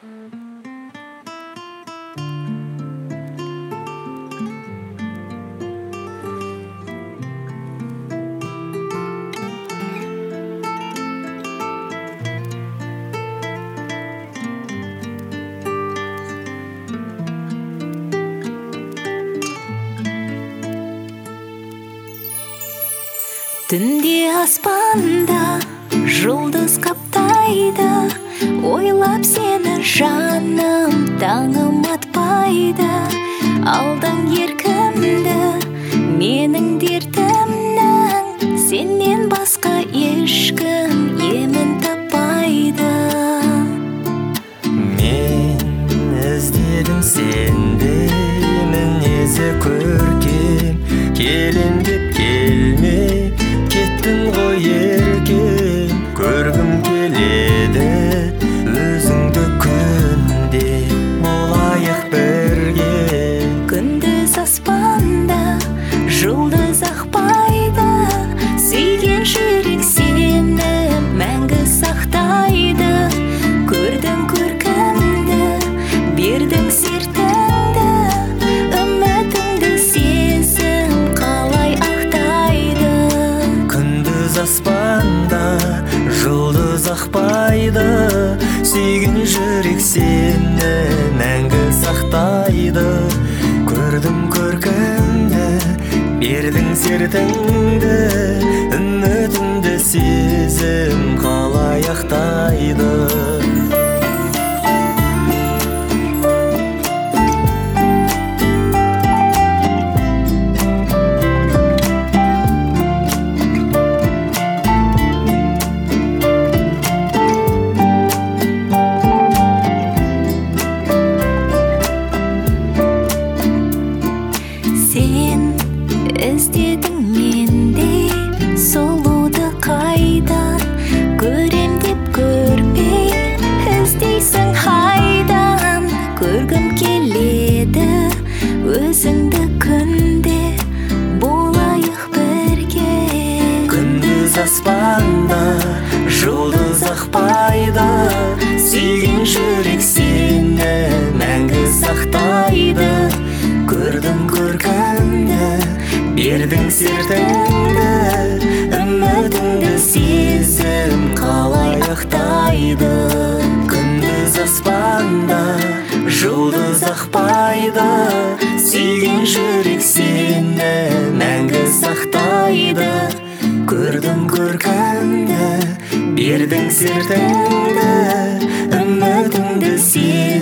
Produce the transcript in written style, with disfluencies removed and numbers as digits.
Түнде аспанда жұлдыз қаптайды, ойлап сені жаным таңым атпайды. Алдан еркімді менің дертімнің, сенен басқа ешкім емін таппайды. Мен іздедім сенде мінезі көркем, келем деп келмей кеттің ғой еркем. Көргім келеді өзіңді күнде, болайық бірге. Күндіз аспанда жұлдыз ақпайды, сүйген жүрек сені мәңгі сақтайды. Көрдің көркімді, бердің сертіңді, үмітіңді сезім қалай ақтайды. Күндіз аспанда жұлдыз ақпайды, сүйген жүрек сені мәңгі сақтайды. Көрдім көркімді, бердің сертіңді, үмітіңді сезім қалай ақтайды. Сен іздедің менде сұлуды қайдан, көрем деп көрмей іздейсің хайдан. Көргім келеді өзіңді күнде, болайық бірге. Күндіз аспанда жұлдыз ақпайды, сүйген жүрек сені мәңгі сақтайды. Көрдім көркімді, бердің сертіңді, үмітіңді сезім қалай ақтайды. Күндіз аспанда жұлдыз ақпайды, сүйген жүрек сені мәңгі сақтайды. Көрдім көркімді, бердің сертіңді, үмітіңді сезім